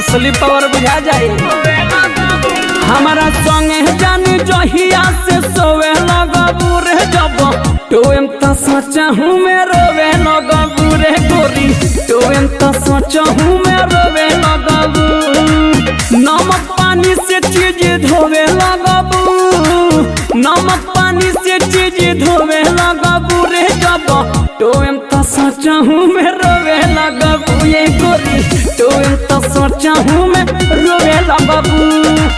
असली पावर बुझा जाए। हमारा संगे जानी जहिया से सोवे लगबू रे जब टोएम त सोचा हूँ मैं रोवे लगबू रे गोरी टोएम त सोचा हूँ मैं रोवे लगबू। नमक पानी से चीज धोवे लगबू नमक पानी से चीज धोवे लगबू रे जब टोएम त सोचा हूँ मैं रोवे लगबू ये गोरी टोएम त सोचा हूँ मैं रोवे लगबू।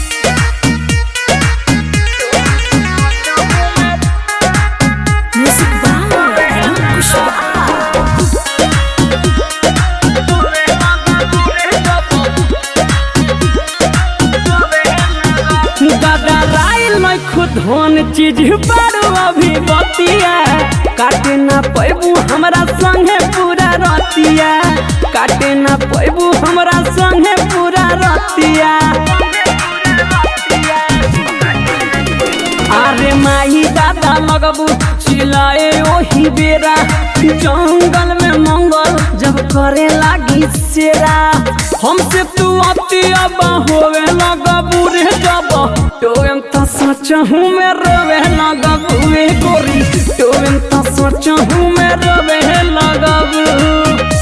धन चीज बड़ो अभी बतिया काटे ना पैबू हमरा संगे पूरा रतिया काटे ना पैबू हमरा संगे पूरा रतिया। अरे माही दादा लगबू चिल्लाए ओही बेरा जंगल में मंगल जब करे लागी सेरा हमसे तू अति अब होवे लगबू रे जब टोएम त सोचा हूँ मैं रोवे लगबू रे गोरी टोएम त सोचा हूँ मैं रोवे लगबू।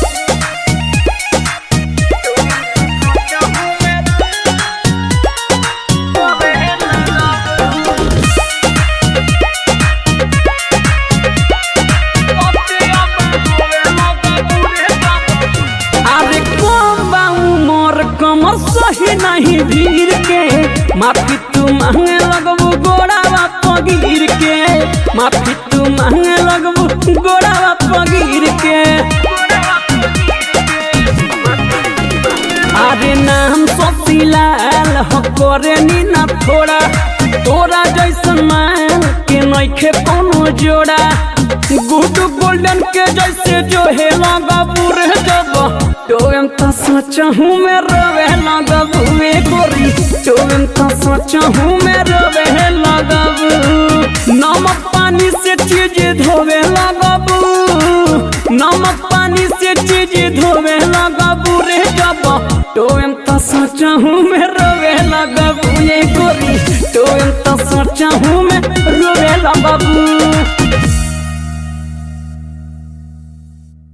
कमर सही नहीं भीड़ के माफी तू मांगे लगबू गोड़ावा पगीर के माफी तू मांगे लगबू गोड़ावा पगीर के। अरे नाम सोशीलाल हो करे नी ना थोड़ा तोरा जैसन मान के नइखे कोनो जोड़ा गुड गोल्डन के जैसे जो है लगबू रे जब टोएम त सोचा हूँ मैं रोवे लगबू रे गोरी टोएम त सोचा हूँ मैं रोवे लगबू। नमक पानी से चीज धोवे लगबू नमक पानी से चीज धोवे लगबू रे जब टोएम त सोचा हूँ मैं रोवे लगबू ये गोरी टोएम त सोचा हूँ मैं